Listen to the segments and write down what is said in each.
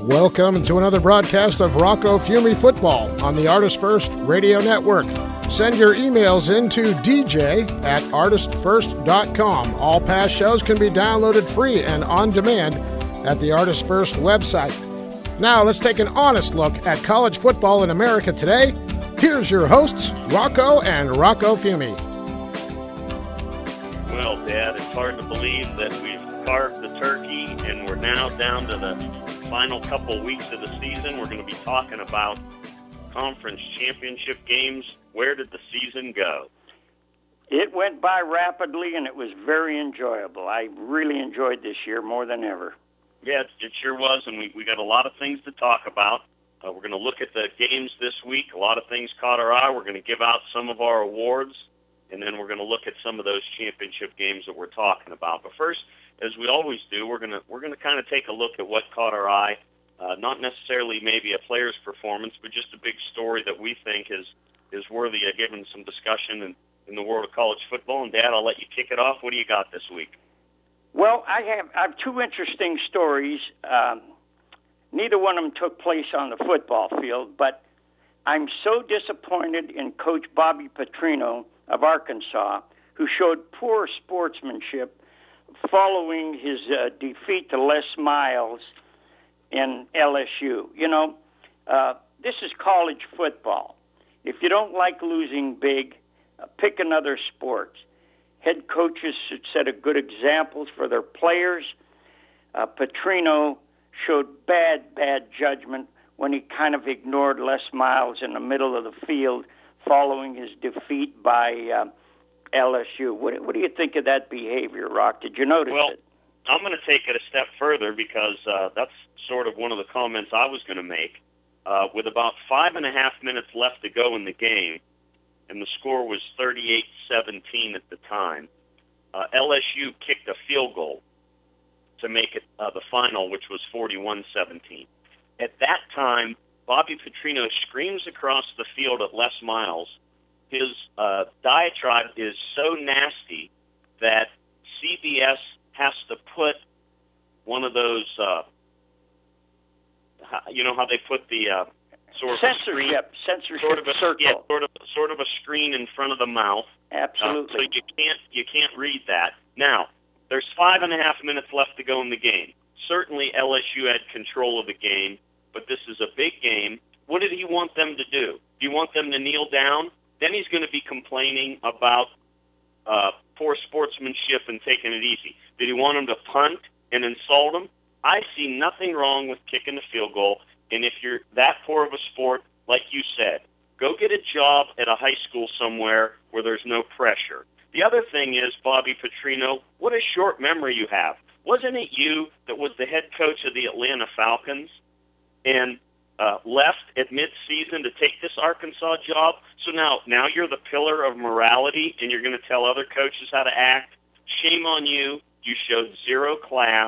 Welcome to another broadcast of Rocco Fiume Football on the Artist First Radio Network. Send your emails into dj@artistfirst.com. All past shows can be downloaded free and on demand at the Artist First website. Now let's take an honest look at college football in America today. Here's your hosts, Rocco and Rocco Fiume. Well, Dad, it's hard to believe that we've carved the turkey and we're now down to the final couple weeks of the season. We're going to be talking about conference championship games. Where did the season go? It went by rapidly, and it was very enjoyable. I really enjoyed this year more than ever. Yeah, it sure was, and we got a lot of things to talk about. We're going to look at the games this week. A lot of things caught our eye. We're going to give out some of our awards, and then we're going to look at some of those championship games that we're talking about. But first, as we always do, we're going to kind of take a look at what caught our eye. Not necessarily maybe a player's performance, but just a big story that we think is worthy of giving some discussion in the world of college football. And, Dad, I'll let you kick it off. What do you got this week? Well, I have two interesting stories. Neither one of them took place on the football field, but I'm so disappointed in Coach Bobby Petrino of Arkansas, who showed poor sportsmanship following his defeat to Les Miles in LSU. You know, this is college football. If you don't like losing big, pick another sport. Head coaches should set a good examples for their players. Petrino showed bad judgment when he kind of ignored Les Miles in the middle of the field following his defeat by LSU. What do you think of that behavior, Rock? Did you notice it? I'm going to take it a step further because that's sort of one of the comments I was going to make. With about 5.5 minutes left to go in the game, and the score was 38-17 at the time, LSU kicked a field goal to make it the final, which was 41-17. At that time, Bobby Petrino screams across the field at Les Miles. His diatribe is so nasty that CBS has to put one of those, you know how they put the sort of censorship circle. Yeah, sort of a screen in front of the mouth. Absolutely. So you can't read that. Now, there's 5.5 minutes left to go in the game. Certainly LSU had control of the game, but this is a big game. What did he want them to do? Do you want them to kneel down? Then he's going to be complaining about poor sportsmanship and taking it easy. Did he want them to punt and insult him? I see nothing wrong with kicking the field goal, and if you're that poor of a sport, like you said, go get a job at a high school somewhere where there's no pressure. The other thing is, Bobby Petrino, what a short memory you have. Wasn't it you that was the head coach of the Atlanta Falcons and left at mid-season to take this Arkansas job? So now you're the pillar of morality, and you're going to tell other coaches how to act? Shame on you. You showed zero class.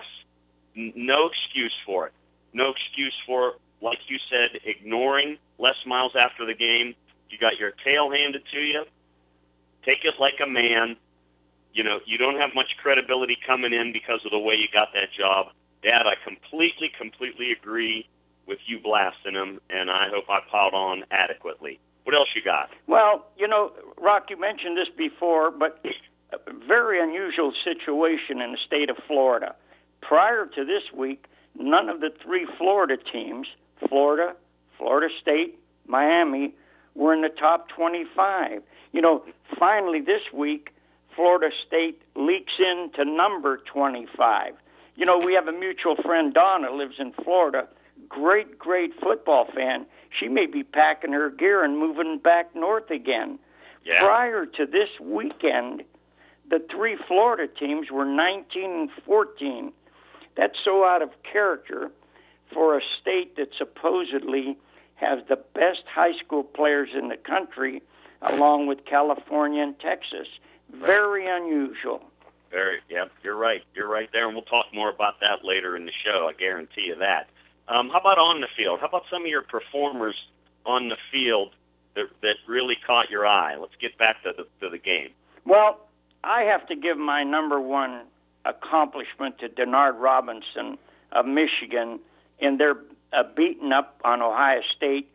No excuse for it. No excuse for, like you said, ignoring Les Miles after the game. You got your tail handed to you. Take it like a man. You know, you don't have much credibility coming in because of the way you got that job. Dad, I completely agree with you blasting him, and I hope I piled on adequately. What else you got? Well, you know, Rock, you mentioned this before, but a very unusual situation in the state of Florida. Prior to this week, none of the three Florida teams, Florida State, Miami, were in the top 25. You know, finally this week, Florida State leaks into number 25. You know, we have a mutual friend, Donna, lives in Florida. Great football fan. She may be packing her gear and moving back north again. Yeah. Prior to this weekend, the three Florida teams were 19 and 14. That's so out of character for a state that supposedly has the best high school players in the country, along with California and Texas. Very unusual. Yeah, you're right. You're right there, and we'll talk more about that later in the show. I guarantee you that. How about on the field? How about some of your performers on the field that really caught your eye? Let's get back to the game. Well, I have to give my number one accomplishment to Denard Robinson of Michigan in their beaten up on Ohio State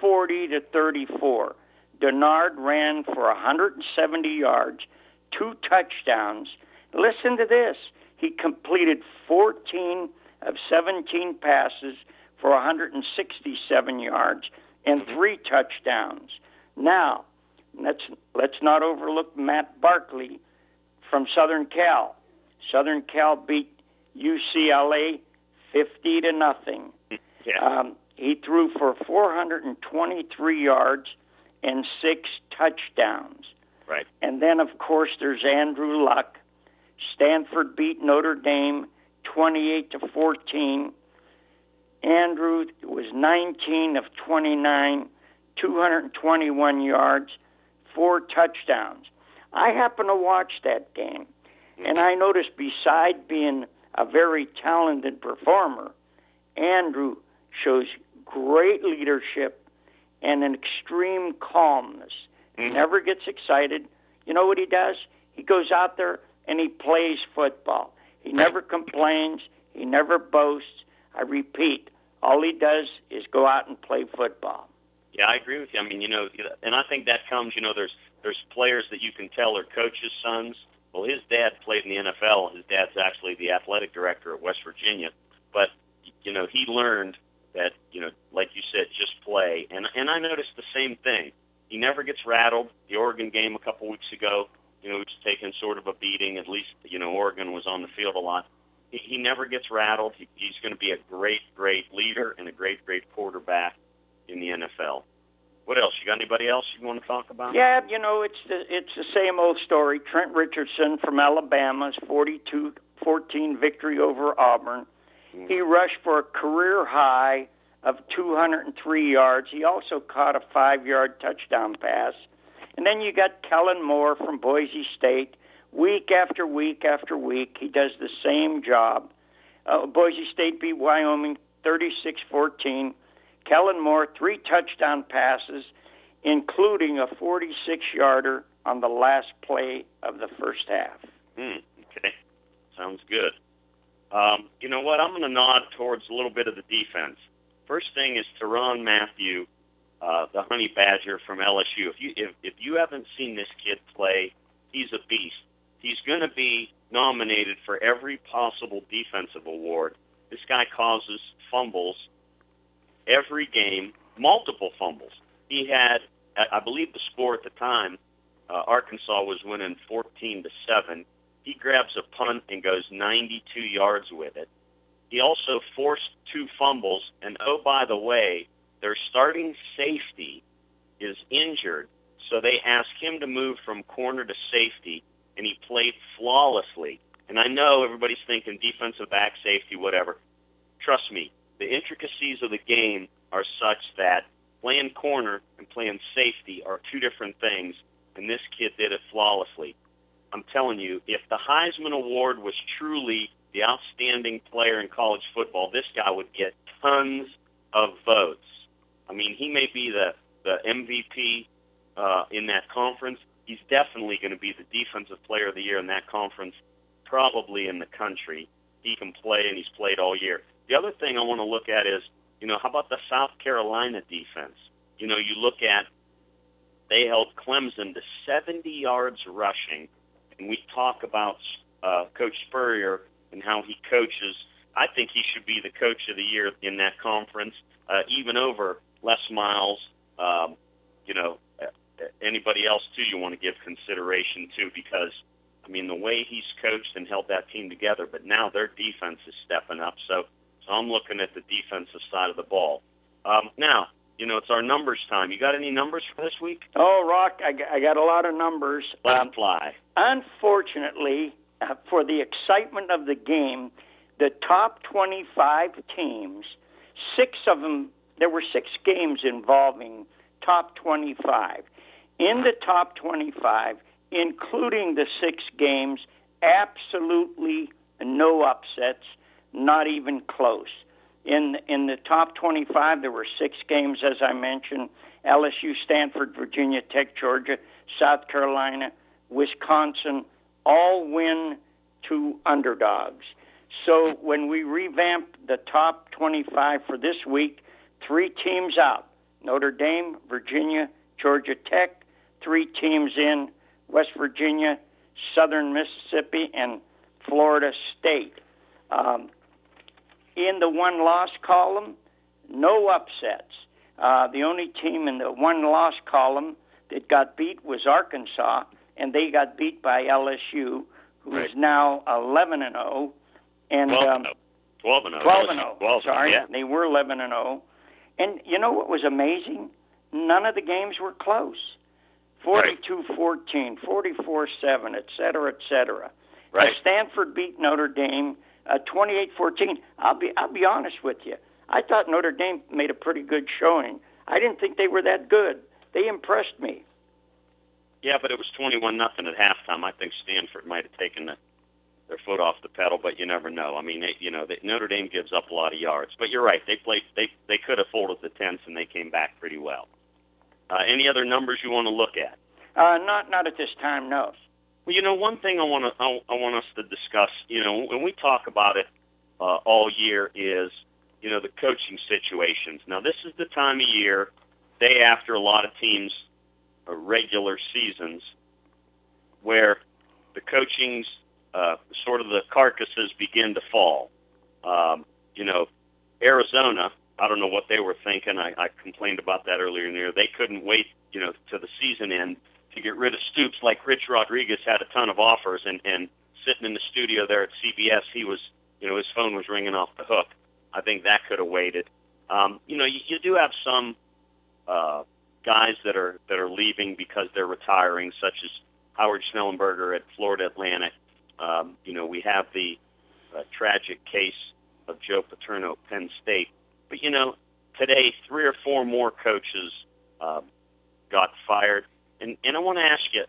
40-34. Denard ran for 170 yards, 2 touchdowns. Listen to this. He completed 14 of 17 passes for 167 yards and 3 touchdowns. Now, let's not overlook Matt Barkley from Southern Cal. Southern Cal beat UCLA 50-0. Yeah. He threw for 423 yards and 6 touchdowns. Right. And then, of course, there's Andrew Luck. Stanford beat Notre Dame 28-14. Andrew was 19 of 29, 221 yards, 4 touchdowns. I happened to watch that game, and I noticed beside being a very talented performer, Andrew shows great leadership and an extreme calmness. He never gets excited. You know what he does? He goes out there and he plays football. He never complains. He never boasts. I repeat, all he does is go out and play football. Yeah, I agree with you. I mean, and I think that comes, there's players that you can tell are coaches' sons. Well, his dad played in the NFL. His dad's actually the athletic director at West Virginia. But, he learned that, like you said, just play. And I noticed the same thing. He never gets rattled. The Oregon game a couple weeks ago, he was taking sort of a beating. At least, Oregon was on the field a lot. He never gets rattled. He's going to be a great, great leader and a great, great quarterback in the NFL. What else? You got anybody else you want to talk about? Yeah, it's the same old story. Trent Richardson from Alabama's 42-14 victory over Auburn. He rushed for a career high of 203 yards. He also caught a 5-yard touchdown pass. And then you got Kellen Moore from Boise State. Week after week after week, he does the same job. Boise State beat Wyoming 36-14. Kellen Moore, 3 touchdown passes, including a 46-yarder on the last play of the first half. Okay. Sounds good. You know what? I'm going to nod towards a little bit of the defense. First thing is Tyrann Mathieu, the Honey Badger from LSU. If you haven't seen this kid play, he's a beast. He's going to be nominated for every possible defensive award. This guy causes fumbles every game, multiple fumbles. He had, I believe the score at the time, Arkansas was winning 14-7. He grabs a punt and goes 92 yards with it. He also forced 2 fumbles, and oh, by the way, their starting safety is injured, so they asked him to move from corner to safety, and he played flawlessly. And I know everybody's thinking defensive back, safety, whatever. Trust me, the intricacies of the game are such that playing corner and playing safety are 2 different things, and this kid did it flawlessly. I'm telling you, if the Heisman Award was truly the outstanding player in college football, this guy would get tons of votes. I mean, he may be the MVP in that conference. He's definitely going to be the defensive player of the year in that conference, probably in the country. He can play, and he's played all year. The other thing I want to look at is, how about the South Carolina defense? You look at, they held Clemson to 70 yards rushing, and we talk about Coach Spurrier and how he coaches. I think he should be the coach of the year in that conference, even over Les Miles, anybody else, too, you want to give consideration to because, the way he's coached and held that team together, but now their defense is stepping up. So I'm looking at the defensive side of the ball. Now, it's our numbers time. You got any numbers for this week? Oh, Rock, I got a lot of numbers. Let them fly. Unfortunately, for the excitement of the game, the top 25 teams, 6 of them, there were 6 games involving top 25. In the top 25, including the 6 games, absolutely no upsets, not even close. In the top 25, there were 6 games, as I mentioned: LSU, Stanford, Virginia Tech, Georgia, South Carolina, Wisconsin, all win to underdogs. So when we revamp the top 25 for this week, 3 teams out: Notre Dame, Virginia, Georgia Tech. 3 teams in: West Virginia, Southern Mississippi, and Florida State. In the one-loss column, no upsets. The only team in the one-loss column that got beat was Arkansas, and they got beat by LSU, who is now 11-0. And 12-0. 12-0. Sorry, yeah. They were 11-0. And you know what was amazing? None of the games were close. 42-14, 44-7, et cetera, et cetera. Right. Stanford beat Notre Dame 28-14. I'll be honest with you. I thought Notre Dame made a pretty good showing. I didn't think they were that good. They impressed me. Yeah, but it was 21-0 at halftime. I think Stanford might have taken their foot off the pedal, but you never know. I mean, Notre Dame gives up a lot of yards. But you're right. They could have folded the tents, and they came back pretty well. Any other numbers you want to look at? Not at this time, no. Well, one thing I want us to discuss, when we talk about it all year is, the coaching situations. Now, this is the time of year, day after a lot of teams' regular seasons, where the coaching's sort of the carcasses begin to fall. Arizona, I don't know what they were thinking. I complained about that earlier in the year. They couldn't wait, to the season end to get rid of Stoops. Like Rich Rodriguez had a ton of offers, and sitting in the studio there at CBS, he was, his phone was ringing off the hook. I think that could have waited. You do have some guys that are leaving because they're retiring, such as Howard Schnellenberger at Florida Atlantic. We have the tragic case of Joe Paterno at Penn State. But, today 3 or 4 more coaches got fired. And I want to ask you,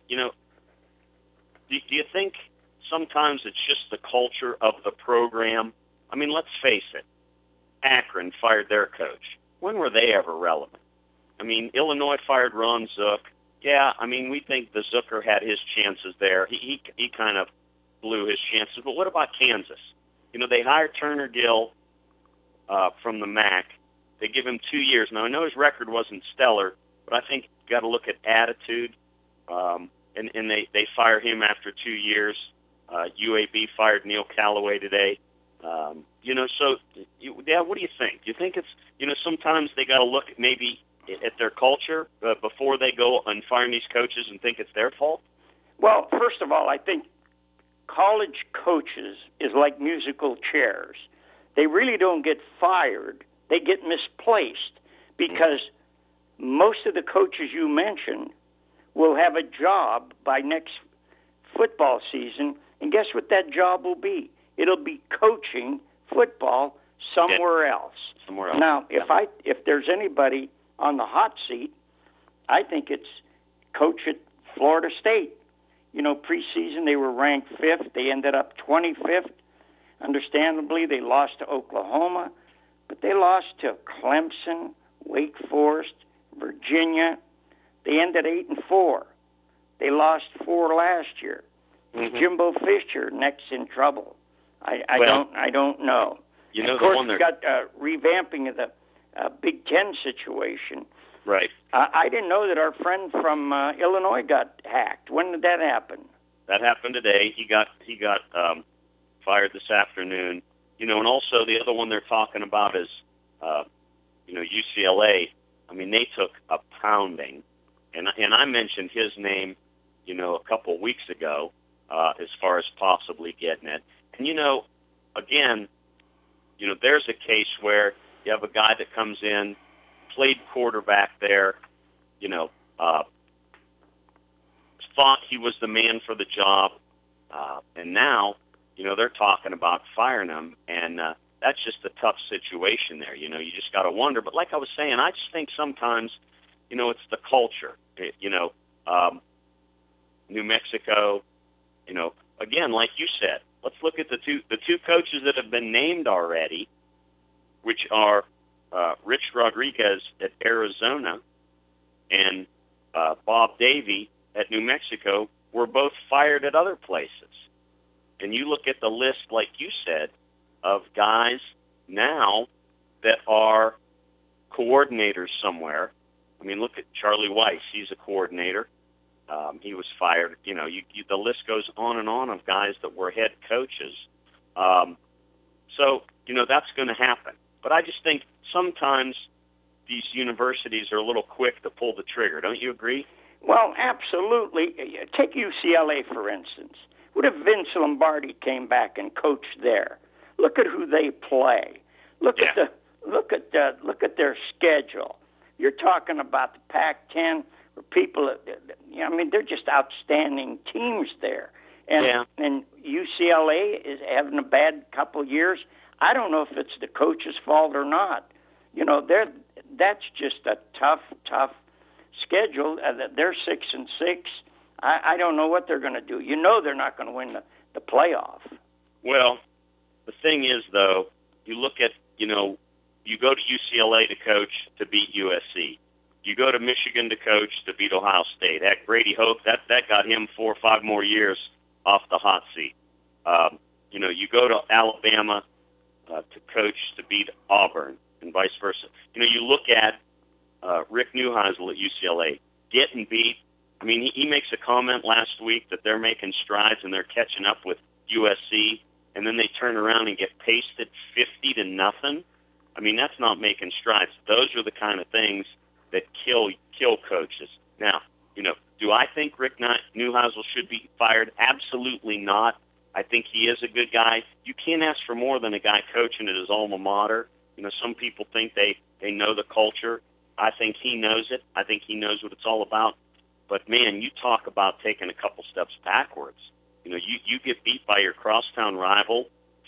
do you think sometimes it's just the culture of the program? I mean, let's face it. Akron fired their coach. When were they ever relevant? I mean, Illinois fired Ron Zook. Yeah, I mean, we think the Zooker had his chances there. He kind of blew his chances. But what about Kansas? They hired Turner Gill from the MAC. They give him 2 years. Now, I know his record wasn't stellar, but I think you got to look at attitude. And they fire him after 2 years. UAB fired Neil Callaway today. So, what do you think? Do you think it's, sometimes they got to look maybe at their culture before they go and fire these coaches and think it's their fault? Well, first of all, I think college coaches is like musical chairs. They really don't get fired. They get misplaced because most of the coaches you mentioned will have a job by next football season, and guess what that job will be? It'll be coaching football somewhere else. Somewhere else. Now, if there's anybody on the hot seat, I think it's coach at Florida State. Preseason they were ranked 5th. They ended up 25th. Understandably, they lost to Oklahoma, but they lost to Clemson, Wake Forest, Virginia. They ended 8-4. They lost 4 last year. Mm-hmm. Jimbo Fisher next in trouble. I don't know. Of course, you got revamping of the Big Ten situation. Right. I didn't know that our friend from Illinois got hacked. When did that happen? That happened today. He got fired this afternoon. And also the other one they're talking about is, UCLA. I mean, they took a pounding, and I mentioned his name, a couple of weeks ago, as far as possibly getting it. And again, there's a case where you have a guy that comes in, played quarterback there, thought he was the man for the job, and now, they're talking about firing him, and that's just a tough situation there. You just got to wonder. But like I was saying, I just think sometimes, it's the culture. New Mexico, again, like you said, let's look at the two coaches that have been named already, which are Rich Rodriguez at Arizona and Bob Davie at New Mexico, were both fired at other places. And you look at the list, like you said, of guys now that are coordinators somewhere. I mean, look at Charlie Weiss. He's a coordinator. He was fired. You know, the list goes on and on of guys that were head coaches. So, you know, that's going to happen. But I just think sometimes these universities are a little quick to pull the trigger. Don't you agree? Well, absolutely. Take UCLA, for instance. What if Vince Lombardi came back and coached there? Look at who they play. Look at their schedule. You're talking about the Pac-10, where people. I mean, they're just outstanding teams there. And UCLA is having a bad couple years. I don't know if it's the coach's fault or not. You know, that's just a tough schedule. They're 6-6. I don't know what they're going to do. You know they're not going to win the playoff. Well, the thing is, though, you look at, you know, you go to UCLA to coach to beat USC. You go to Michigan to coach to beat Ohio State. Heck, Brady Hoke, that got him 4 or 5 more years off the hot seat. You know, you go to Alabama to coach to beat Auburn and vice versa. You know, you look at Rick Neuheisel at UCLA getting beat. I mean, he makes a comment last week that they're making strides and they're catching up with USC, and then they turn around and get pasted 50-0. I mean, that's not making strides. Those are the kind of things that kill coaches. Now, you know, do I think Rick Neuheisel should be fired? Absolutely not. I think he is a good guy. You can't ask for more than a guy coaching at his alma mater. You know, some people think they know the culture. I think he knows it. I think he knows what it's all about. But, man, you talk about taking a couple steps backwards. You know, you get beat by your crosstown rival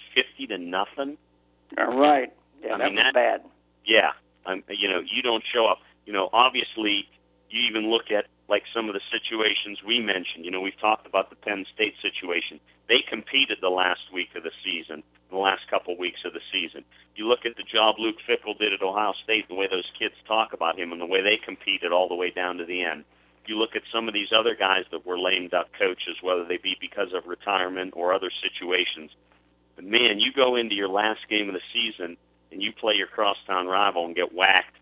50-0. All right. Yeah, that was bad. Yeah. You know, you don't show up. You know, obviously, you even look at, like, some of the situations we mentioned. You know, we've talked about the Penn State situation. They competed the last week of the season, the last couple weeks of the season. You look at the job Luke Fickell did at Ohio State, the way those kids talk about him and the way they competed all the way down to the end. You look at some of these other guys that were lame duck coaches, whether they be because of retirement or other situations. But, man, you go into your last game of the season and you play your crosstown rival and get whacked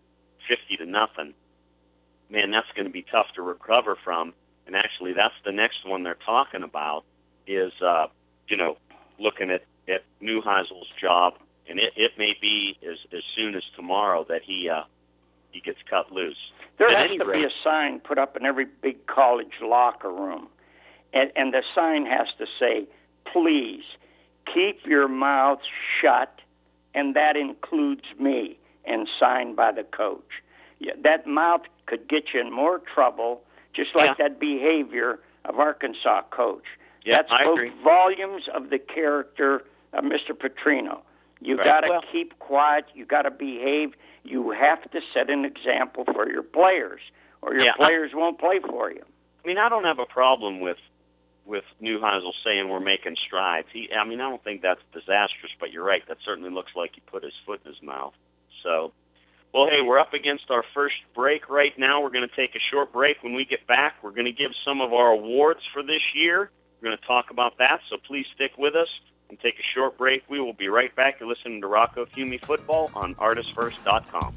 50-0, man, that's going to be tough to recover from. And actually, that's the next one they're talking about is, you know, looking at Neuheisel's job. And it may be as soon as tomorrow that he gets cut loose. There has to be a sign put up in every big college locker room. And the sign has to say, please, keep your mouth shut, and that includes me, and signed by the coach. Yeah, that mouth could get you in more trouble, just like that behavior of Arkansas coach. Yeah, That spoke volumes of the character of Mr. Petrino. You got to keep quiet. You got to behave. You have to set an example for your players, or your players won't play for you. I mean, I don't have a problem with Neuheisel saying we're making strides. I mean, I don't think that's disastrous, but you're right. That certainly looks like he put his foot in his mouth. So, well, hey, we're up against our first break right now. We're going to take a short break. When we get back, we're going to give some of our awards for this year. We're going to talk about that, so please stick with us and take a short break. We will be right back. You're listening to Rocco Fiume Football on ArtistFirst.com.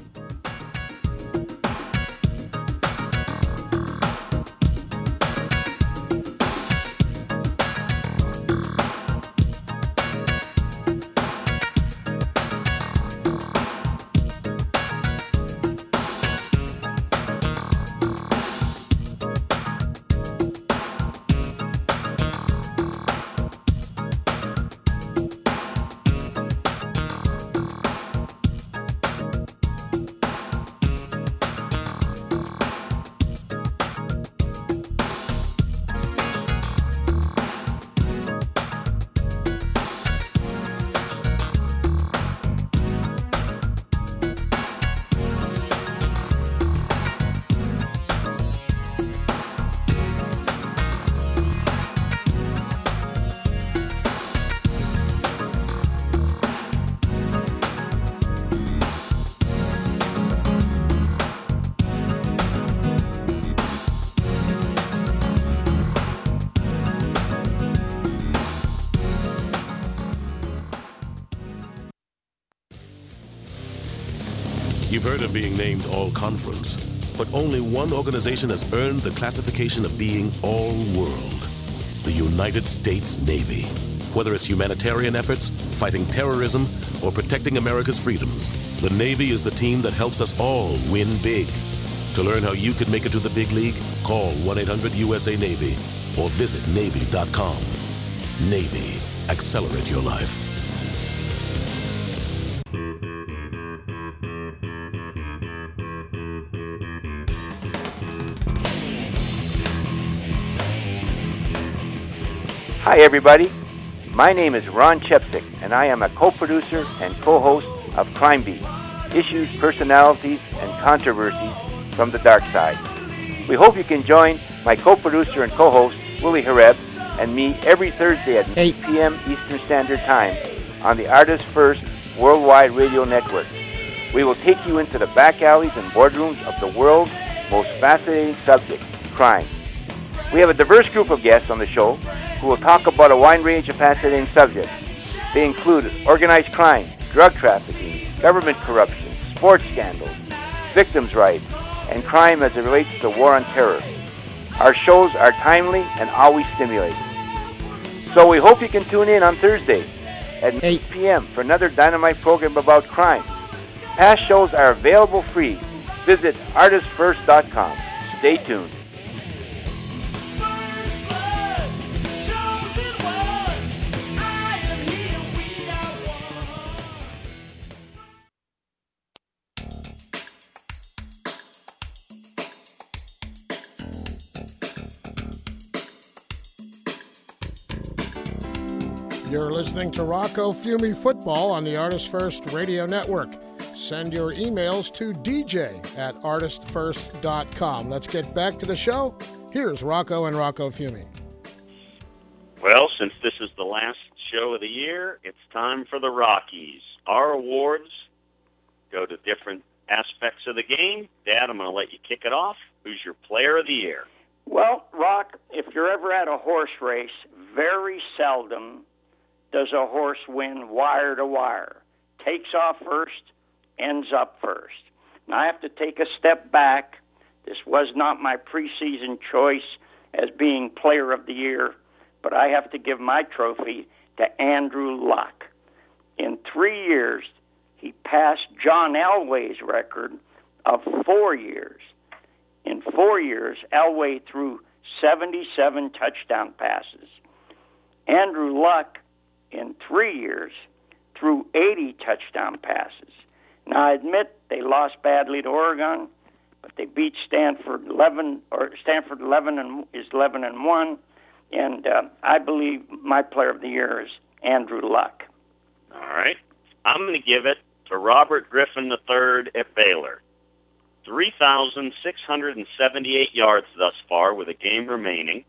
You've heard of being named All-Conference, but only one organization has earned the classification of being All-World: the United States Navy. Whether it's humanitarian efforts, fighting terrorism, or protecting America's freedoms, the Navy is the team that helps us all win big. To learn how you could make it to the big league, call 1-800-USA-NAVY or visit Navy.com. Navy, accelerate your life. Hi, everybody. My name is Ron Chepsick, and I am a co-producer and co-host of Crime Beat, issues, personalities, and controversies from the dark side. We hope you can join my co-producer and co-host, Willie Hareb, and me every Thursday at 8 p.m. Eastern Standard Time on the Artist First Worldwide Radio Network. We will take you into the back alleys and boardrooms of the world's most fascinating subject, crime. We have a diverse group of guests on the show who will talk about a wide range of fascinating subjects. They include organized crime, drug trafficking, government corruption, sports scandals, victims' rights, and crime as it relates to the war on terror. Our shows are timely and always stimulating. So we hope you can tune in on Thursday at 8 p.m. for another dynamite program about crime. Past shows are available free. Visit artistfirst.com. Stay tuned. You're listening to Rocco Fiume Football on the Artist First Radio Network. Send your emails to dj@artistfirst.com. Let's get back to the show. Here's Rocco and Rocco Fiume. Well, since this is the last show of the year, it's time for the Rockies. Our awards go to different aspects of the game. Dad, I'm going to let you kick it off. Who's your player of the year? Well, Rock, if you're ever at a horse race, very seldom does a horse win wire to wire. Takes off first, ends up first. Now, I have to take a step back. This was not my preseason choice as being player of the year, but I have to give my trophy to Andrew Luck. In 3 years, he passed John Elway's record of 4 years. In 4 years, Elway threw 77 touchdown passes. Andrew Luck, in 3 years, threw 80 touchdown passes. Now, I admit they lost badly to Oregon, but they beat Stanford 11, or Stanford 11 is 11-1, and I believe my player of the year is Andrew Luck. All right. I'm going to give it to Robert Griffin III at Baylor. 3,678 yards thus far with a game remaining,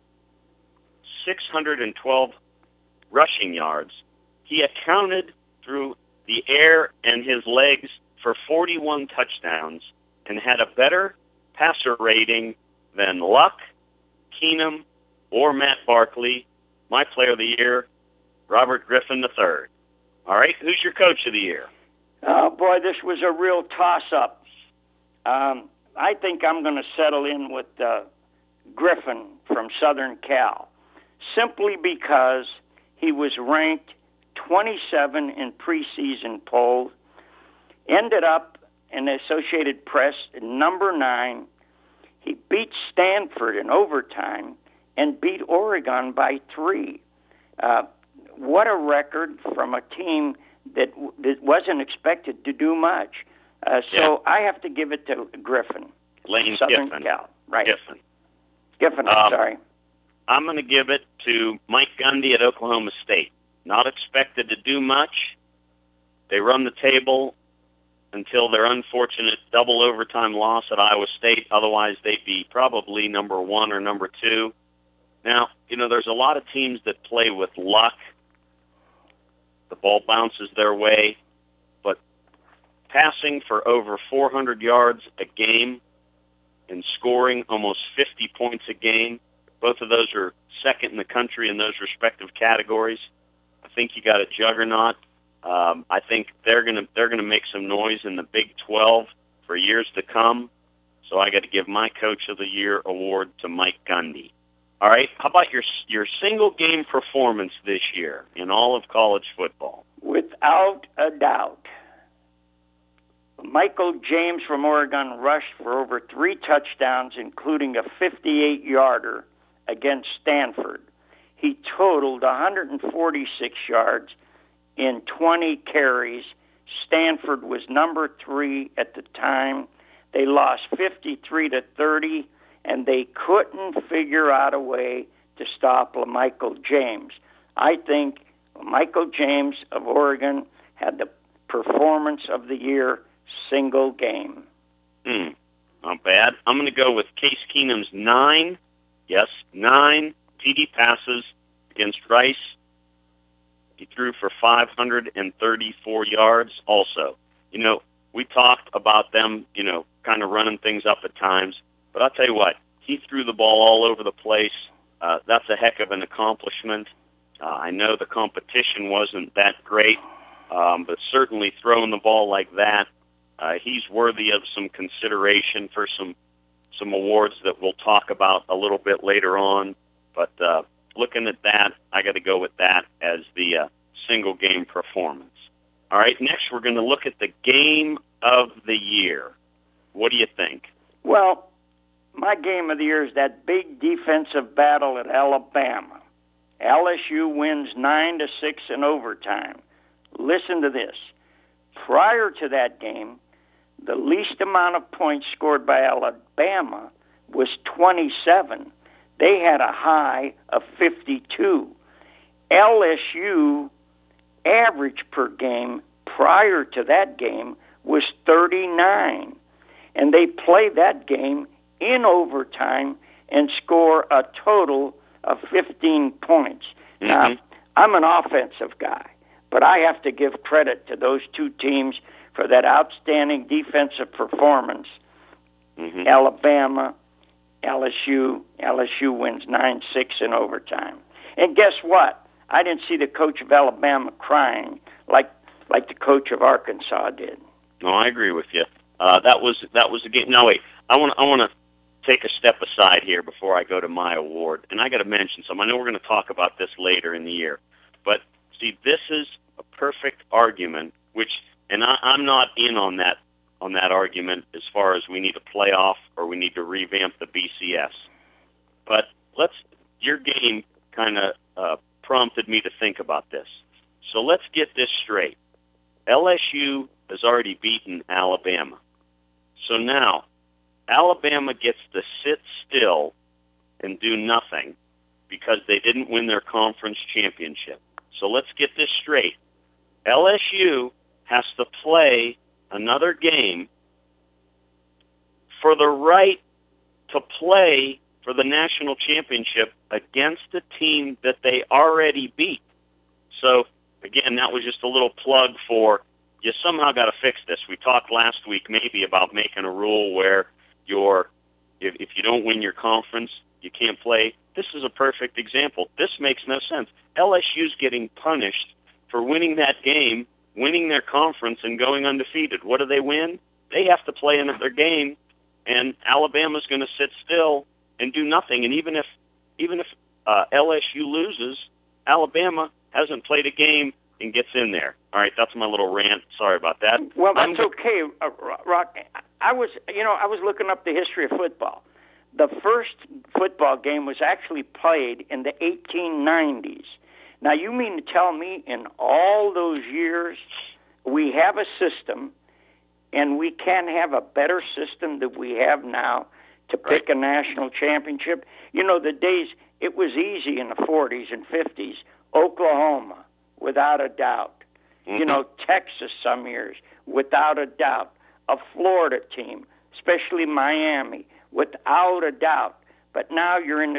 612 rushing yards. He accounted through the air and his legs for 41 touchdowns and had a better passer rating than Luck, Keenum, or Matt Barkley. My player of the year, Robert Griffin III. All right, who's your coach of the year? Oh, boy, this was a real toss-up. I think I'm going to settle in with Griffin from Southern Cal, simply because he was ranked 27 in preseason polls, ended up in the Associated Press at number 9. He beat Stanford in overtime and beat Oregon by 3. What a record from a team that wasn't expected to do much. So I have to give it to Griffin. Lane Southern Kiffin. Cal. Right. Kiffin, I'm sorry. I'm going to give it to Mike Gundy at Oklahoma State. Not expected to do much. They run the table until their unfortunate double overtime loss at Iowa State. Otherwise, they'd be probably number 1 or number 2. Now, there's a lot of teams that play with luck. The ball bounces their way. But passing for over 400 yards a game and scoring almost 50 points a game, both of those are second in the country in those respective categories. I think you got a juggernaut. I think they're gonna make some noise in the Big 12 for years to come. So I got to give my Coach of the Year award to Mike Gundy. All right, how about your single game performance this year in all of college football? Without a doubt, Michael James from Oregon rushed for over 3 touchdowns, including a 58-yarder against Stanford. He totaled 146 yards in 20 carries. Stanford was number 3 at the time. They lost 53-30, and they couldn't figure out a way to stop LaMichael James. I think Michael James of Oregon had the performance of the year single game. Not bad. I'm going to go with Case Keenum's 9 TD passes against Rice. He threw for 534 yards also. You know, we talked about them, you know, kind of running things up at times. But I'll tell you what, he threw the ball all over the place. That's a heck of an accomplishment. I know the competition wasn't that great, but certainly throwing the ball like that, he's worthy of some consideration for some awards that we'll talk about a little bit later on. But looking at that, I got to go with that as the single game performance. All right, next we're going to look at the game of the year. What do you think? Well, my game of the year is that big defensive battle at Alabama. LSU wins 9-6 in overtime. Listen to this. Prior to that game, the least amount of points scored by Alabama was 27. They had a high of 52. LSU average per game prior to that game was 39. And they play that game in overtime and score a total of 15 points. Mm-hmm. Now, I'm an offensive guy, but I have to give credit to those two teams for that outstanding defensive performance. Mm-hmm. Alabama, LSU wins 9-6 in overtime. And guess what? I didn't see the coach of Alabama crying like the coach of Arkansas did. No, I agree with you. That was a game. No, wait. I want to take a step aside here before I go to my award, and I got to mention some. I know we're going to talk about this later in the year, but see, this is a perfect argument. And I'm not in on that argument as far as we need a playoff or we need to revamp the BCS. But your game kind of prompted me to think about this. So let's get this straight. LSU has already beaten Alabama. So now Alabama gets to sit still and do nothing because they didn't win their conference championship. So let's get this straight. LSU has to play another game for the right to play for the national championship against a team that they already beat. So, again, that was just a little plug for you somehow got to fix this. We talked last week maybe about making a rule where if you don't win your conference, you can't play. This is a perfect example. This makes no sense. LSU's getting punished for winning that game, winning their conference, and going undefeated. What do they win? They have to play another game, and Alabama's going to sit still and do nothing. And even if LSU loses, Alabama hasn't played a game and gets in there. All right, that's my little rant. Sorry about that. Well, that's okay, Rock. I was looking up the history of football. The first football game was actually played in the 1890s. Now, you mean to tell me in all those years we have a system and we can have a better system than we have now to pick a national championship? You know, the days, it was easy in the 40s and 50s. Oklahoma, without a doubt. Mm-hmm. You know, Texas some years, without a doubt. A Florida team, especially Miami, without a doubt. But now you're in the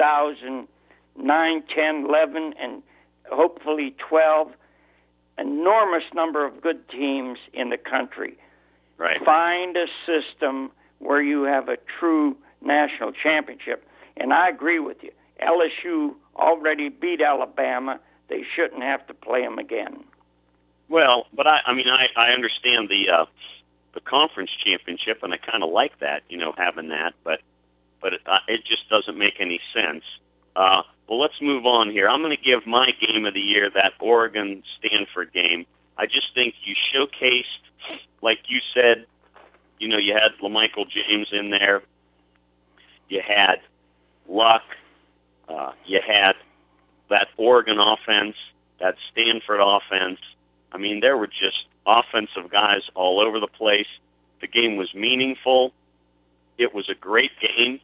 2009, 10, 11, and hopefully 12. Enormous number of good teams in the country. Right. Find a system where you have a true national championship. And I agree with you. LSU already beat Alabama. They shouldn't have to play them again. Well, but I understand the the conference championship, and I kind of like that, having that, but it just doesn't make any sense. Well, let's move on here. I'm going to give my game of the year, that Oregon-Stanford game. I just think you showcased, like you said, you had LaMichael James in there. You had Luck. You had that Oregon offense, that Stanford offense. I mean, there were just offensive guys all over the place. The game was meaningful. It was a great game.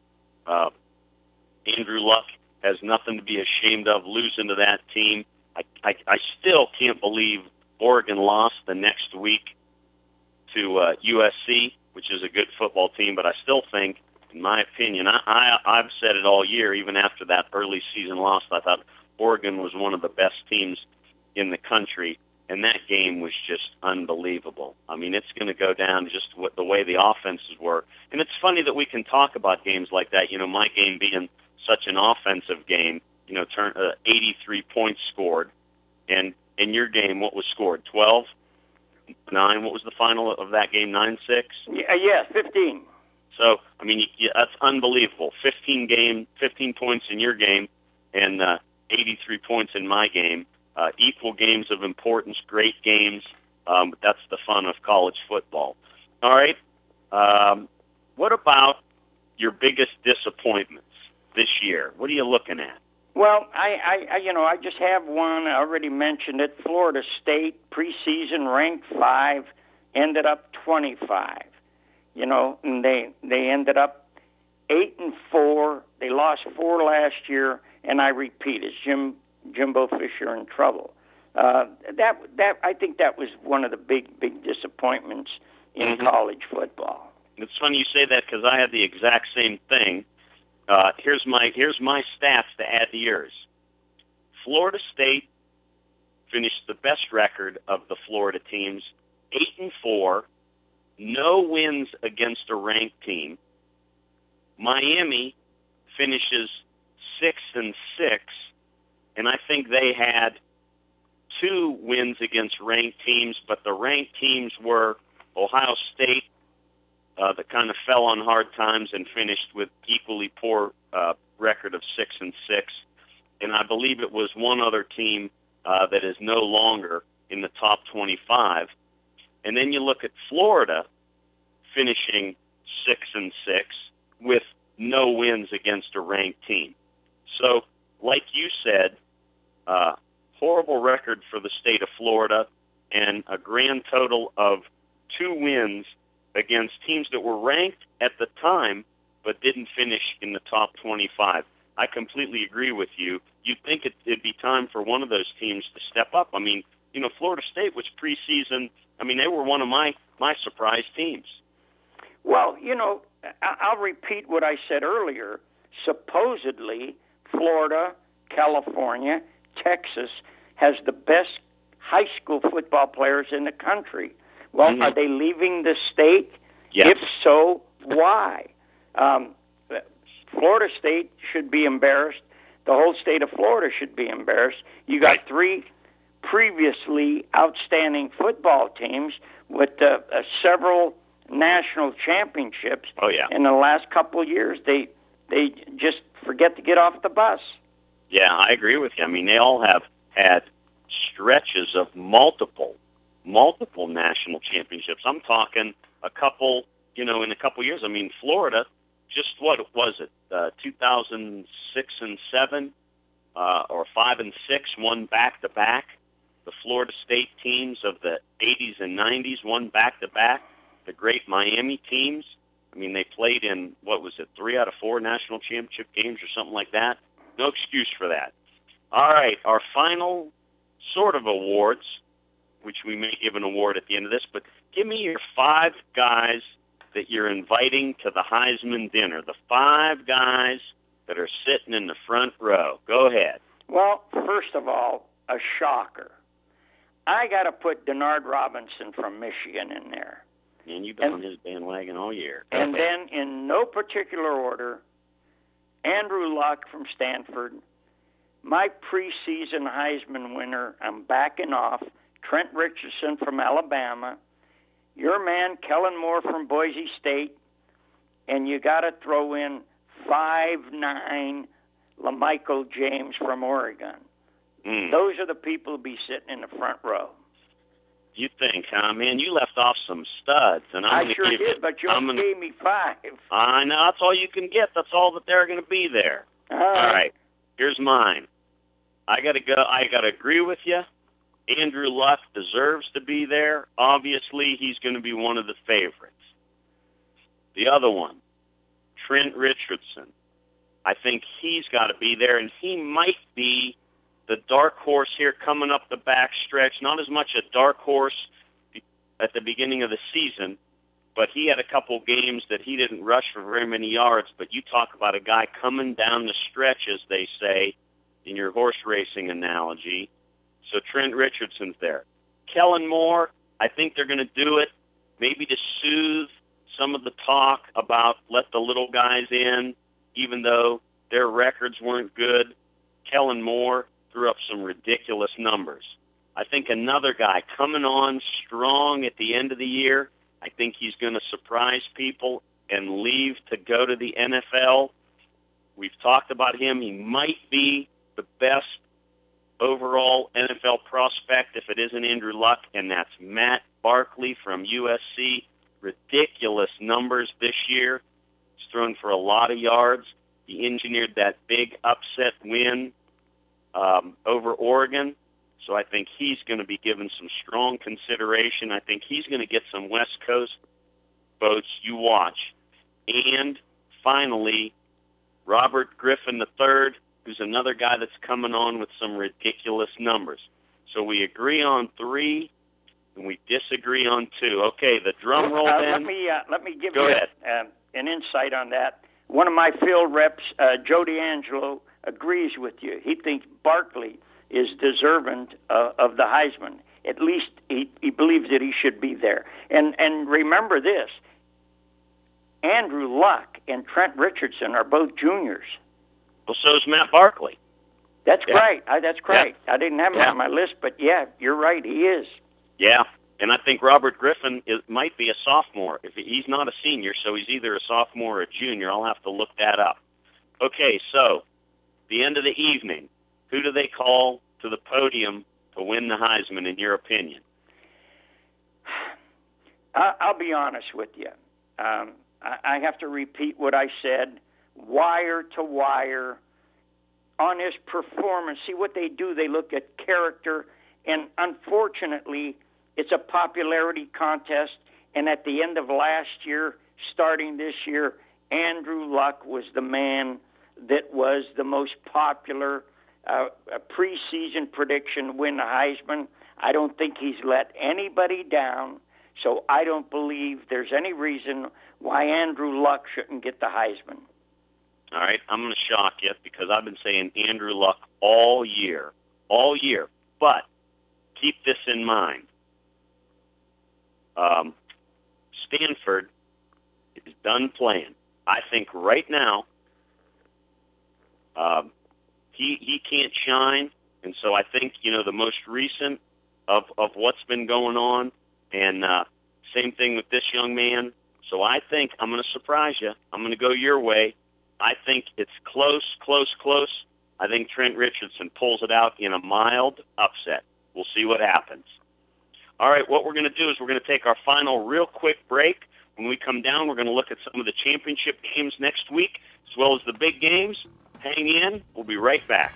Andrew Luck has nothing to be ashamed of losing to that team. I still can't believe Oregon lost the next week to USC, which is a good football team, but I still think, in my opinion, I've said it all year, even after that early season loss, I thought Oregon was one of the best teams in the country, and that game was just unbelievable. I mean, it's going to go down just the way the offenses were. And it's funny that we can talk about games like that, my game being such an offensive game, 83 points scored, and in your game, what was scored? 12? 9? What was the final of that game? 9-6? Yeah, 15. So, I mean, that's unbelievable. 15 points in your game, and 83 points in my game. Equal games of importance, great games. But that's the fun of college football. All right. What about your biggest disappointments this year? What are you looking at? Well, I just have one. I already mentioned it. Florida State, preseason ranked 5, ended up 25. And they ended up 8-4. They lost 4 last year, and I repeat, is Jimbo Fisher in trouble? That I think that was one of the big disappointments in college football. It's funny you say that because I had the exact same thing. Here's my stats to add to yours. Florida State finished the best record of the Florida teams, 8-4, no wins against a ranked team. Miami finishes 6-6, and I think they had 2 wins against ranked teams, but the ranked teams were Ohio State, that kind of fell on hard times and finished with equally poor record of 6-6. And I believe it was one other team that is no longer in the top 25. And then you look at Florida finishing 6-6 with no wins against a ranked team. So, like you said, horrible record for the state of Florida and a grand total of 2 wins against teams that were ranked at the time but didn't finish in the top 25. I completely agree with you. You'd think it'd be time for one of those teams to step up. I mean, Florida State was preseason. I mean, they were one of my surprise teams. Well, I'll repeat what I said earlier. Supposedly, Florida, California, Texas has the best high school football players in the country. Well, are they leaving the state? Yes. If so, why? Florida State should be embarrassed. The whole state of Florida should be embarrassed. You got 3 previously outstanding football teams with several national championships. Oh, yeah. In the last couple of years, they just forget to get off the bus. Yeah, I agree with you. I mean, they all have had stretches of multiple national championships. I'm talking a couple, in a couple years. I mean, Florida, just what was it, 2006 and 7, or 5 and 6, won back-to-back. The Florida State teams of the 80s and 90s won back-to-back. The great Miami teams, I mean, they played in, 3 out of 4 national championship games or something like that. No excuse for that. All right, our final sort of awards, which we may give an award at the end of this, but give me your 5 guys that you're inviting to the Heisman dinner, the 5 guys that are sitting in the front row. Go ahead. Well, first of all, a shocker. I got to put Denard Robinson from Michigan in there. And you've been on his bandwagon all year. And then, in no particular order, Andrew Luck from Stanford, my preseason Heisman winner, I'm backing off, Trent Richardson from Alabama, your man Kellen Moore from Boise State, and you got to throw in 5'9" LaMichael James from Oregon. Those are the people who be sitting in the front row. You think, huh? Man, you left off some studs. And I sure did, but you only gave me 5. I know. That's all you can get. That's all that they're going to be there. All right. Here's mine. I got to agree with you. Andrew Luck deserves to be there. Obviously, he's going to be one of the favorites. The other one, Trent Richardson. I think he's got to be there, and he might be the dark horse here coming up the back stretch. Not as much a dark horse at the beginning of the season, but he had a couple games that he didn't rush for very many yards. But you talk about a guy coming down the stretch, as they say in your horse racing analogy. So Trent Richardson's there. Kellen Moore, I think they're going to do it maybe to soothe some of the talk about let the little guys in, even though their records weren't good. Kellen Moore threw up some ridiculous numbers. I think another guy coming on strong at the end of the year, I think he's going to surprise people and leave to go to the NFL. We've talked about him. He might be the best overall NFL prospect if it isn't Andrew Luck, and that's Matt Barkley from USC. Ridiculous numbers this year. He's thrown for a lot of yards. He engineered that big upset win over Oregon. So I think he's going to be given some strong consideration. I think he's going to get some West Coast votes. You watch. And finally, Robert Griffin III, who's another guy that's coming on with some ridiculous numbers. So we agree on 3, and we disagree on 2. Okay, the drum roll then. Let me give you an insight on that. One of my field reps, Joe D'Angelo, agrees with you. He thinks Barkley is deserving of the Heisman. At least he believes that he should be there. And remember this, Andrew Luck and Trent Richardson are both juniors. Well, so is Matt Barkley. That's great. That's great. Yeah. I didn't have him on my list, but yeah, you're right. He is. Yeah, and I think Robert Griffin might be a sophomore. If he's not a senior, so he's either a sophomore or a junior. I'll have to look that up. Okay, so the end of the evening, who do they call to the podium to win the Heisman, in your opinion? I'll be honest with you. I have to repeat what I said, wire to wire, on his performance. See what they do, they look at character, and unfortunately, it's a popularity contest, and at the end of last year, starting this year, Andrew Luck was the man that was the most popular preseason prediction to win the Heisman. I don't think he's let anybody down, so I don't believe there's any reason why Andrew Luck shouldn't get the Heisman. All right, I'm going to shock you because I've been saying Andrew Luck all year. But keep this in mind. Stanford is done playing. I think right now he can't shine, and so I think, the most recent of what's been going on, and same thing with this young man. So I think I'm going to surprise you. I'm going to go your way. I think it's close. I think Trent Richardson pulls it out in a mild upset. We'll see what happens. All right, what we're going to do is we're going to take our final real quick break. When we come down, we're going to look at some of the championship games next week, as well as the big games. Hang in. We'll be right back.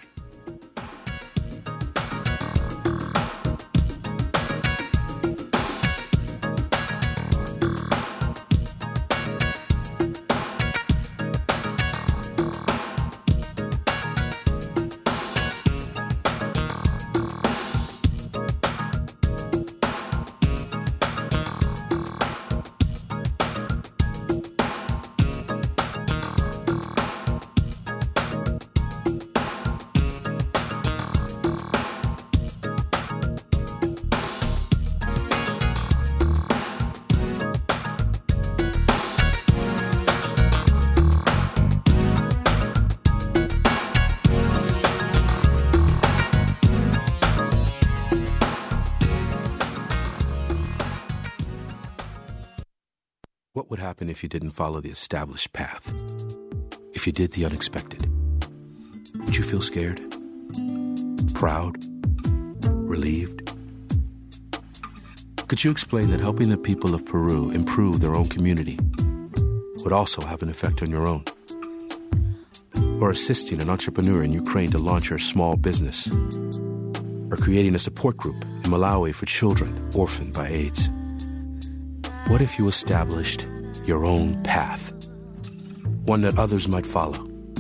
happen if you didn't follow the established path? If you did the unexpected? Would you feel scared? Proud? Relieved? Could you explain that helping the people of Peru improve their own community would also have an effect on your own? Or assisting an entrepreneur in Ukraine to launch her small business? Or creating a support group in Malawi for children orphaned by AIDS? What if you established your own path? One that others might follow?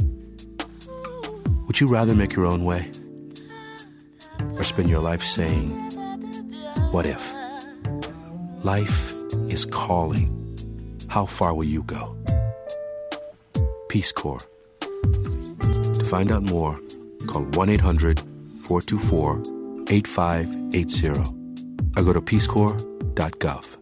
Would you rather make your own way? Or spend your life saying, what if? Life is calling. How far will you go? Peace Corps. To find out more, call 1-800-424-8580 or go to peacecorps.gov.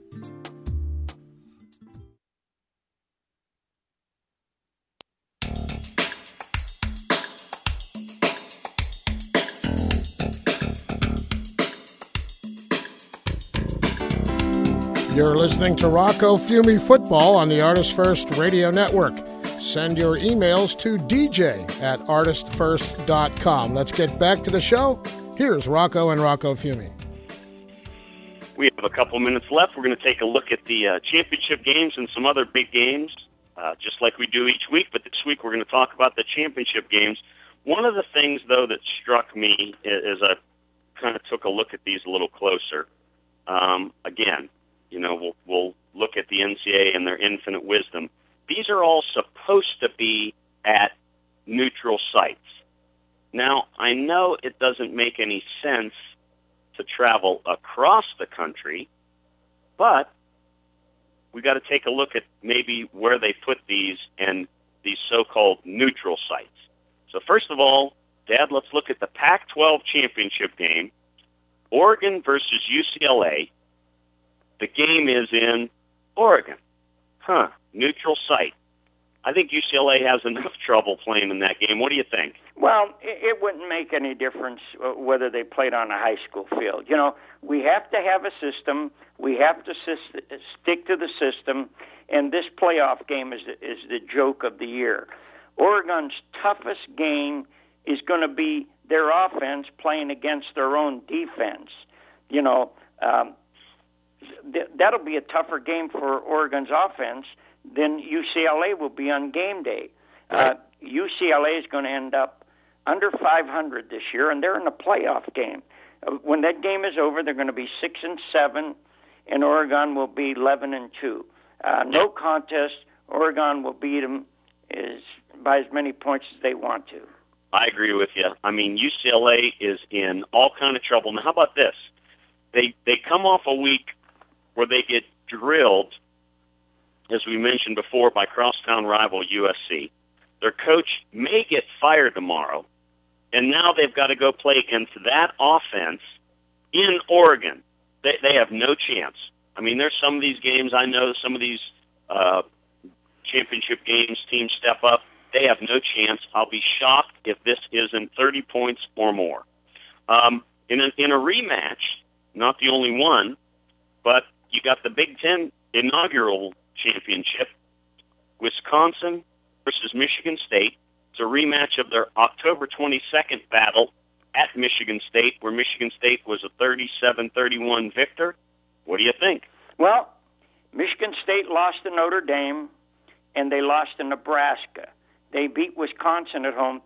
You're listening to Rocco Fiume Football on the Artist First Radio Network. Send your emails to dj@artistfirst.com. Let's get back to the show. Here's Rocco and Rocco Fiume. We have a couple minutes left. We're going to take a look at the championship games and some other big games, just like we do each week. But this week we're going to talk about the championship games. One of the things, though, that struck me as I kind of took a look at these a little closer, again, you know, we'll look at the NCAA and their infinite wisdom. These are all supposed to be at neutral sites. Now, I know it doesn't make any sense to travel across the country, but we got to take a look at maybe where they put these and these so-called neutral sites. So first of all, Dad, let's look at the Pac-12 championship game, Oregon versus UCLA. The game is in Oregon. Neutral site. I think UCLA has enough trouble playing in that game. What do you think? Well, it wouldn't make any difference whether they played on a high school field. You know, we have to have a system. We have to stick to the system. And this playoff game is the joke of the year. Oregon's toughest game is going to be their offense playing against their own defense. You know, that'll be a tougher game for Oregon's offense than UCLA will be on game day. UCLA is going to end up under 500 this year, and they're in a playoff game. When that game is over, they're going to be 6-7, and Oregon will be 11-2. No contest. Oregon will beat them by as many points as they want to. I agree with you. I mean, UCLA is in all kind of trouble. Now, how about this? They come off a week where they get drilled, as we mentioned before, by crosstown rival USC. Their coach may get fired tomorrow, and now they've got to go play against that offense in Oregon. They have no chance. I mean, there's some of these games, I know some of these championship games, teams step up. They have no chance. I'll be shocked if this isn't 30 points or more. In a rematch, not the only one, but you got the Big Ten inaugural championship, Wisconsin versus Michigan State. It's a rematch of their October 22nd battle at Michigan State, where Michigan State was a 37-31 victor. What do you think? Well, Michigan State lost to Notre Dame, and they lost to Nebraska. They beat Wisconsin at home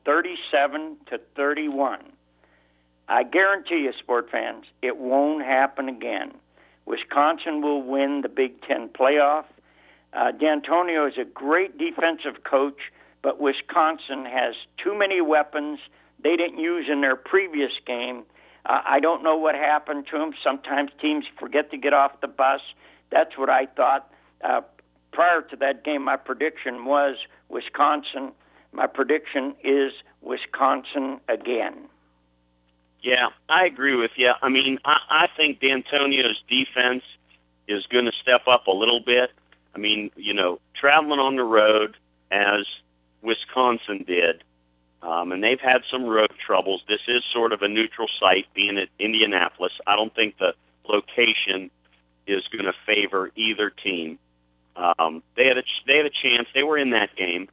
37-31. I guarantee you, sport fans, it won't happen again. Wisconsin will win the Big Ten playoff. D'Antonio is a great defensive coach, but Wisconsin has too many weapons they didn't use in their previous game. I don't know what happened to them. Sometimes teams forget to get off the bus. That's what I thought. Prior to that game, my prediction was Wisconsin. My prediction is Wisconsin again. Yeah, I agree with you. I mean, I think D'Antonio's defense is going to step up a little bit. I mean, you know, traveling on the road as Wisconsin did, and they've had some road troubles. This is sort of a neutral site, being at Indianapolis. I don't think the location is going to favor either team. They had a chance. They were in that game.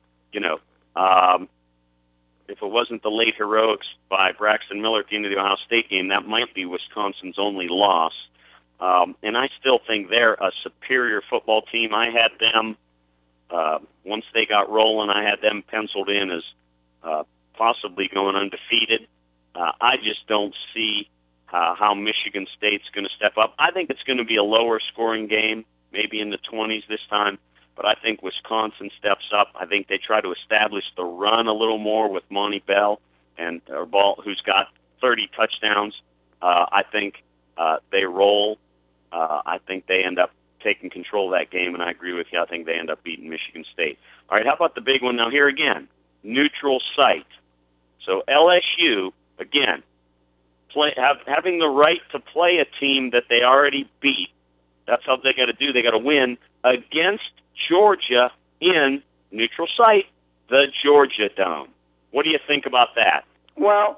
If it wasn't the late heroics by Braxton Miller at the end of the Ohio State game, that might be Wisconsin's only loss. And I still think they're a superior football team. I had them, once they got rolling, I had them penciled in as possibly going undefeated. I just don't see how Michigan State's going to step up. I think it's going to be a lower scoring game, maybe in the 20s this time. But I think Wisconsin steps up. I think they try to establish the run a little more with Monty Bell who's got 30 touchdowns. I think they roll. I think they end up taking control of that game, and I agree with you. I think they end up beating Michigan State. All right, how about the big one now? Here again, neutral site. So LSU, again, having the right to play a team that they already beat. That's how they got to do. They got to win against Georgia in neutral site, the Georgia Dome. What do you think about that? Well,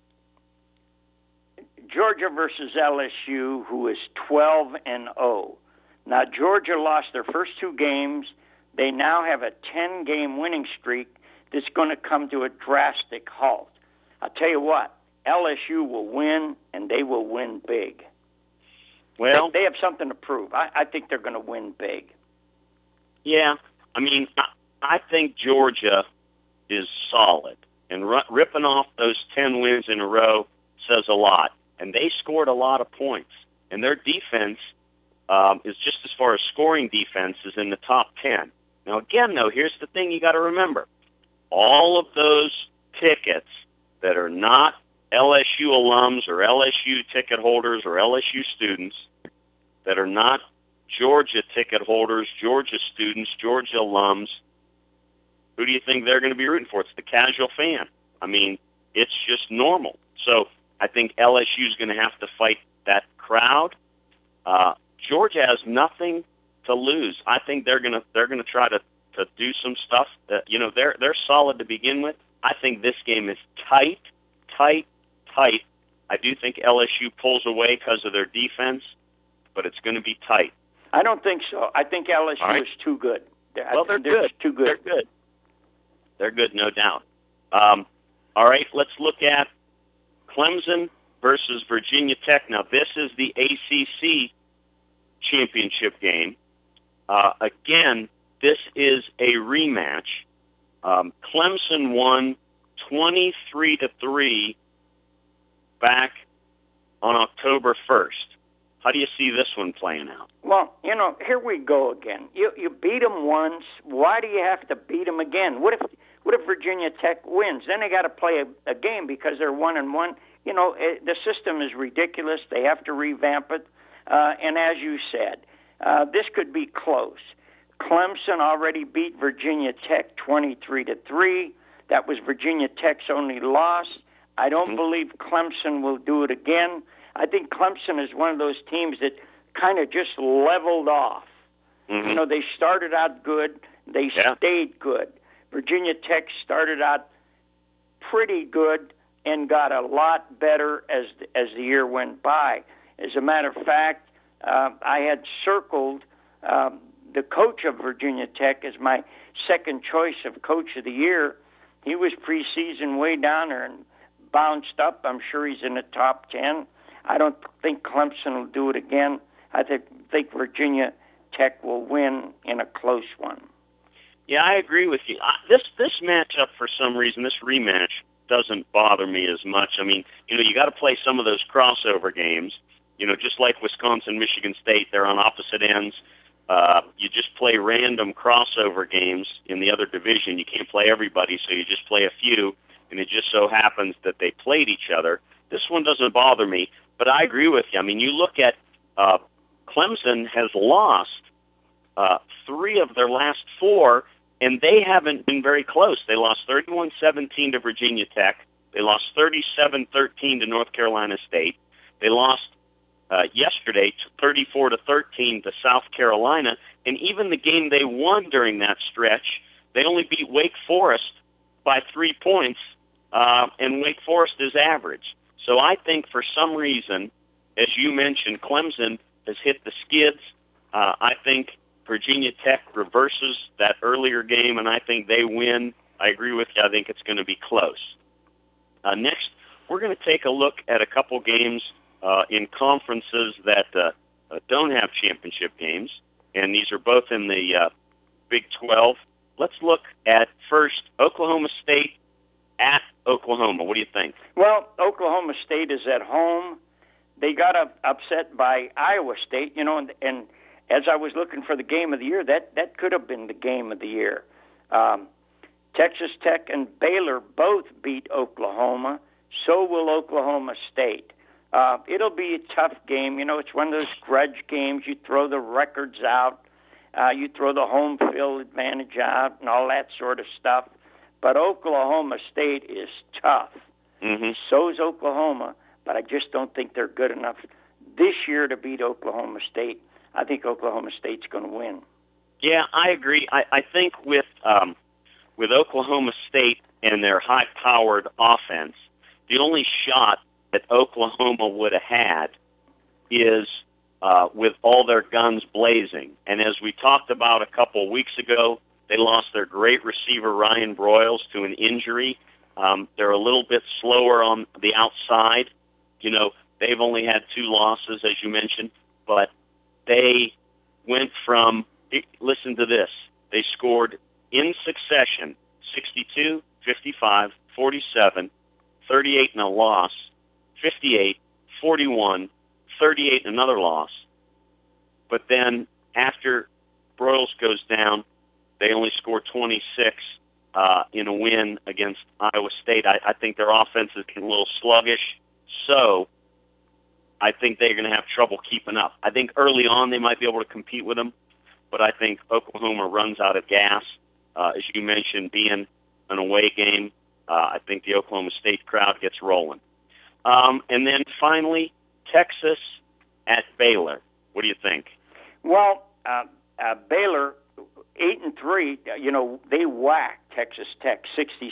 Georgia versus LSU, who is 12-0. Now, Georgia lost their first two games. They now have a 10-game winning streak that's going to come to a drastic halt. I'll tell you what, LSU will win, and they will win big. Well, they have something to prove. I think they're going to win big. Yeah, I mean, I think Georgia is solid, and ripping off those 10 wins in a row says a lot. And they scored a lot of points, and their defense is just as far as scoring defense is in the top 10. Now, again, though, here's the thing you got to remember. All of those tickets that are not LSU alums or LSU ticket holders or LSU students, that are not Georgia ticket holders, Georgia students, Georgia alums, who do you think they're going to be rooting for? It's the casual fan. I mean, it's just normal. So I think LSU is going to have to fight that crowd. Georgia has nothing to lose. I think they're going to try to do some stuff that, they're solid to begin with. I think this game is tight. I do think LSU pulls away because of their defense, but it's going to be tight. I don't think so. I think LSU is too good. Well, they're good. Too good. They're good, no doubt. All right, let's look at Clemson versus Virginia Tech. Now, this is the ACC championship game. Again, this is a rematch. Clemson won 23-3 back on October 1st. How do you see this one playing out? Well, here we go again. You beat them once. Why do you have to beat them again? What if Virginia Tech wins? Then they got to play a game because they're 1-1. The system is ridiculous. They have to revamp it. And as you said, this could be close. Clemson already beat Virginia Tech 23-3. That was Virginia Tech's only loss. I don't believe Clemson will do it again. I think Clemson is one of those teams that kind of just leveled off. Mm-hmm. They started out good. They stayed good. Virginia Tech started out pretty good and got a lot better as the year went by. As a matter of fact, I had circled the coach of Virginia Tech as my second choice of coach of the year. He was preseason way down there and bounced up. I'm sure he's in the top 10. I don't think Clemson will do it again. I think Virginia Tech will win in a close one. Yeah, I agree with you. This matchup, for some reason, this rematch doesn't bother me as much. I mean, you got to play some of those crossover games. Just like Wisconsin, Michigan State, they're on opposite ends. You just play random crossover games in the other division. You can't play everybody, so you just play a few, and it just so happens that they played each other. This one doesn't bother me, but I agree with you. I mean, you look at Clemson has lost 3 of their last 4, and they haven't been very close. They lost 31-17 to Virginia Tech. They lost 37-13 to North Carolina State. They lost yesterday 34-13 to South Carolina, and even the game they won during that stretch, they only beat Wake Forest by 3 points, and Wake Forest is average. So I think for some reason, as you mentioned, Clemson has hit the skids. I think Virginia Tech reverses that earlier game, and I think they win. I agree with you. I think it's going to be close. Next, we're going to take a look at a couple games in conferences that don't have championship games, and these are both in the Big 12. Let's look at, first, Oklahoma State at Oklahoma. What do you think? Well, Oklahoma State is at home. They got upset by Iowa State, and as I was looking for the game of the year, that could have been the game of the year. Texas Tech and Baylor both beat Oklahoma. So will Oklahoma State. It'll be a tough game. It's one of those grudge games. You throw the records out. You throw the home field advantage out and all that sort of stuff. But Oklahoma State is tough. Mm-hmm. So is Oklahoma, but I just don't think they're good enough this year to beat Oklahoma State. I think Oklahoma State's going to win. Yeah, I agree. I think with Oklahoma State and their high-powered offense, the only shot that Oklahoma would have had is with all their guns blazing. And as we talked about a couple weeks ago, they lost their great receiver, Ryan Broyles, to an injury. They're a little bit slower on the outside. They've only had 2 losses, as you mentioned, but they went from, listen to this, they scored in succession 62, 55, 47, 38 in a loss, 58, 41, 38 in another loss. But then after Broyles goes down, they only score 26 in a win against Iowa State. I think their offense is a little sluggish, so I think they're going to have trouble keeping up. I think early on they might be able to compete with them, but I think Oklahoma runs out of gas. As you mentioned, being an away game, I think the Oklahoma State crowd gets rolling. And then finally, Texas at Baylor. What do you think? Well, Baylor, 8-3. They whacked Texas Tech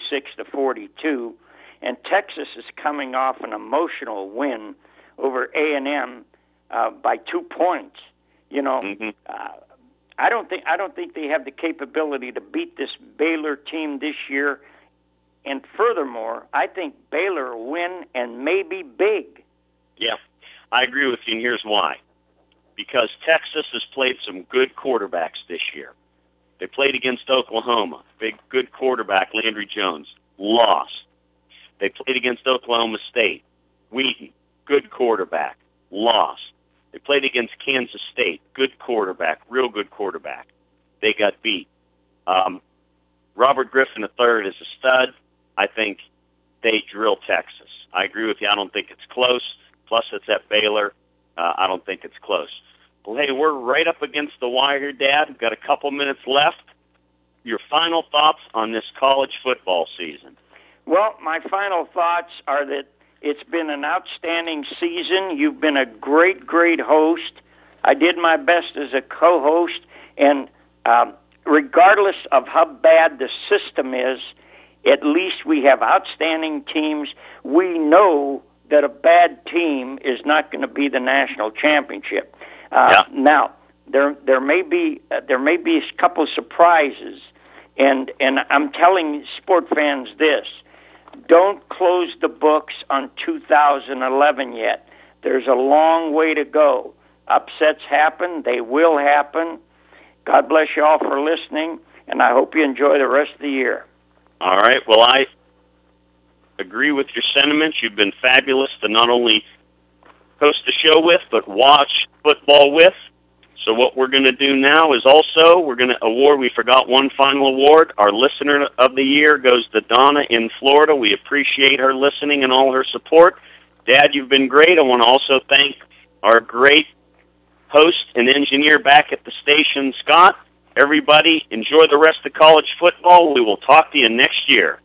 66-42, and Texas is coming off an emotional win over A&M by 2 points. Mm-hmm. I don't think they have the capability to beat this Baylor team this year. And furthermore, I think Baylor will win and maybe big. Yeah, I agree with you, and here's why. Because Texas has played some good quarterbacks this year. They played against Oklahoma, good quarterback, Landry Jones, lost. They played against Oklahoma State, Wheaton, good quarterback, lost. They played against Kansas State, good quarterback, real good quarterback. They got beat. Robert Griffin III is a stud. I think they drill Texas. I agree with you. I don't think it's close. Plus, it's at Baylor. I don't think it's close. Well, hey, we're right up against the wire here, Dad. We've got a couple minutes left. Your final thoughts on this college football season? Well, my final thoughts are that it's been an outstanding season. You've been a great, great host. I did my best as a co-host, and regardless of how bad the system is, at least we have outstanding teams. We know that a bad team is not going to be the national championship. Now, there may be a couple of surprises, and I'm telling sport fans this: don't close the books on 2011 yet. There's a long way to go. Upsets happen; they will happen. God bless you all for listening, and I hope you enjoy the rest of the year. All right. Well, I agree with your sentiments. You've been fabulous to not only host the show with, but watch football with. So what we're going to do now is also we're going to award, we forgot one final award. Our Listener of the Year goes to Donna in Florida. We appreciate her listening and all her support. Dad, you've been great. I want to also thank our great host and engineer back at the station, Scott. Everybody, enjoy the rest of college football. We will talk to you next year.